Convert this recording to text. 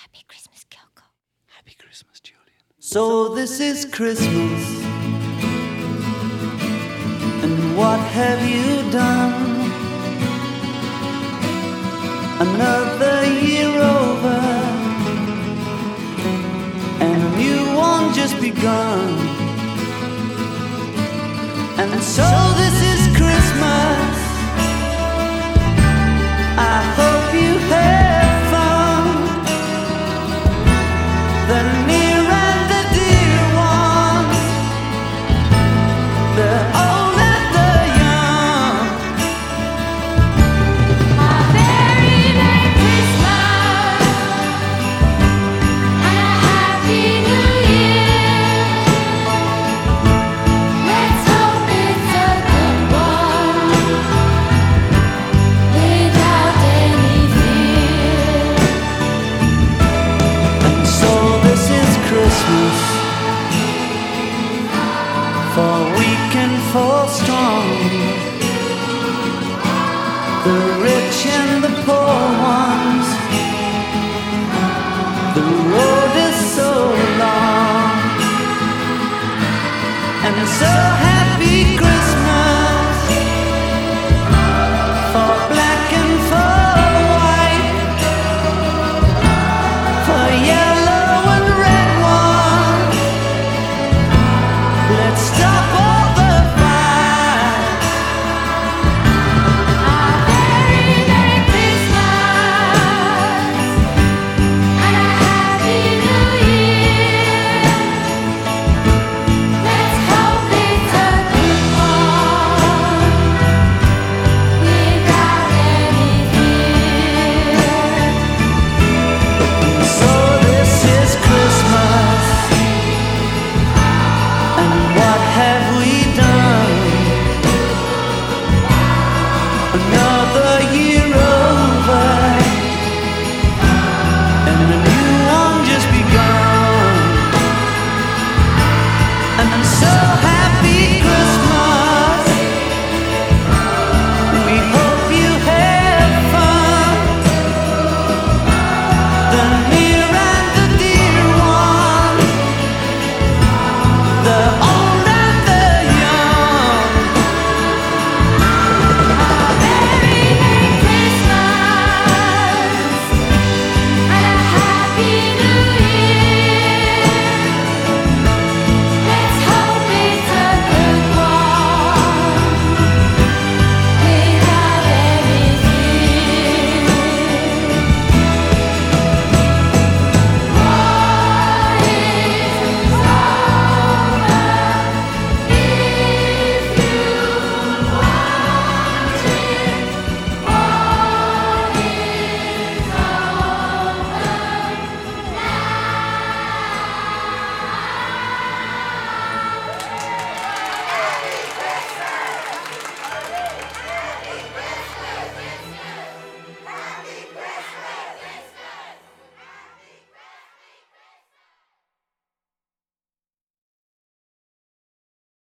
Happy Christmas, Kyoko. Happy Christmas, Julian. So this is Christmas, and what have you done? Another year over, and a new one just begun. And so this is Christmas. I hope you have fun. The near and the dear ones, the old and the young. A very Merry Christmas and a Happy New Year. Let's hope it's a good one without any fear. And so this is Christmas, for weak and for strong, the rich and the poor ones. The road is so long, and so happy Christmas for black and for white, for yellow and red ones. Let's stop all the fight. A very Merry Christmas and a Happy New Year. Let's hope it's a good one without any fear. So this is Christmas, and what have we done? Another year over, and